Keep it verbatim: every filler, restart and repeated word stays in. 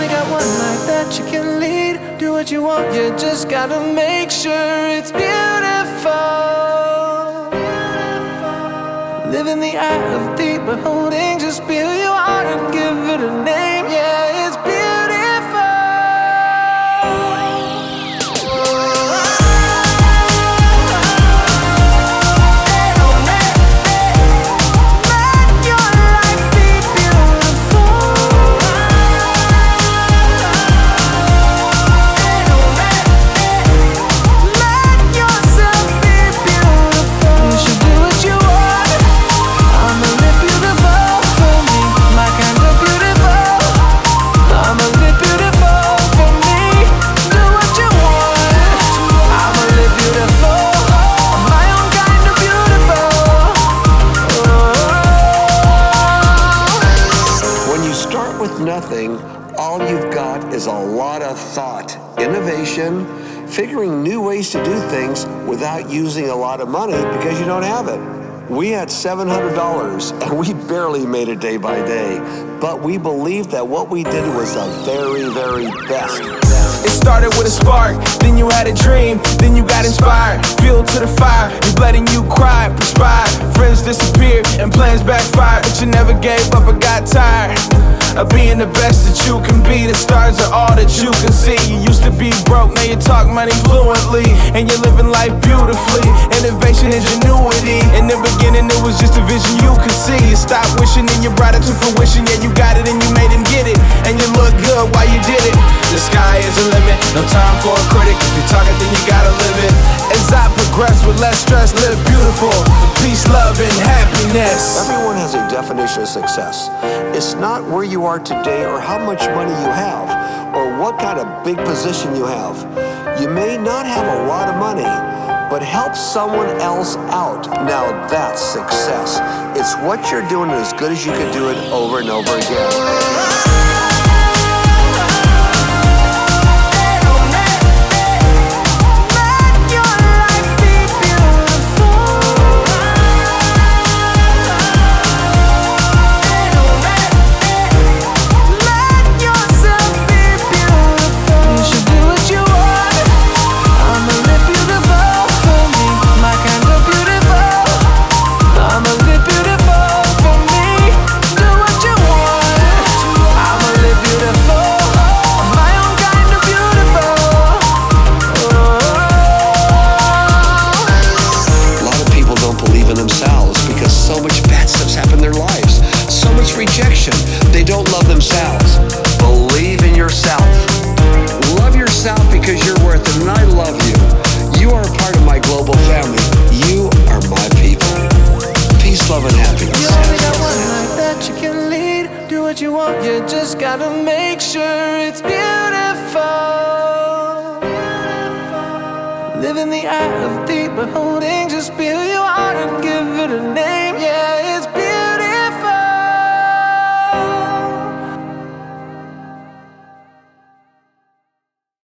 got one life that you can lead. Do what you want, you just gotta make sure it's beautiful. Live in the eye of deep beholding. Just be who you are and give it a name. Yeah, it's beautiful. Nothing, all you've got is a lot of thought, innovation, figuring new ways to do things without using a lot of money because you don't have it. We had seven hundred dollars and we barely made it day by day, but we believed that what we did was the very, very best. It started with a spark, then you had a dream, then you got inspired. Fuel to the fire, you bled and you cried, perspired. Friends disappeared and plans backfired, but you never gave up or got tired of being the best that you can be. The stars are all that you can see. You used to be broke, now you talk money fluently, and you're living life beautifully. Innovation, ingenuity. In the beginning it was just a vision you could see. You stopped wishing and you brought it to fruition. Yeah, you got it and you made him get it, and you look good while you did it. The sky is the limit, no time for a critic. If you talk it, then you gotta live it. As I progress with less stress, live beautiful, peace, love, and happiness. Everyone has a definition of success. It's not where you are today or how much money you have or what kind of big position you have. You may not have a lot of money, but help someone else out. Now that's success. It's what you're doing as good as you can do it over and over again. Rejection. They don't love themselves. Believe in yourself. Love yourself because you're worth it, and I love you. You are a part of my global family. You are my people. Peace, love, and happiness. You only got one life that you can lead. Do what you want, you just gotta make sure it's beautiful. Live in the eye of deep beholding. Just be who you are and give it a name. Yeah, it's beautiful.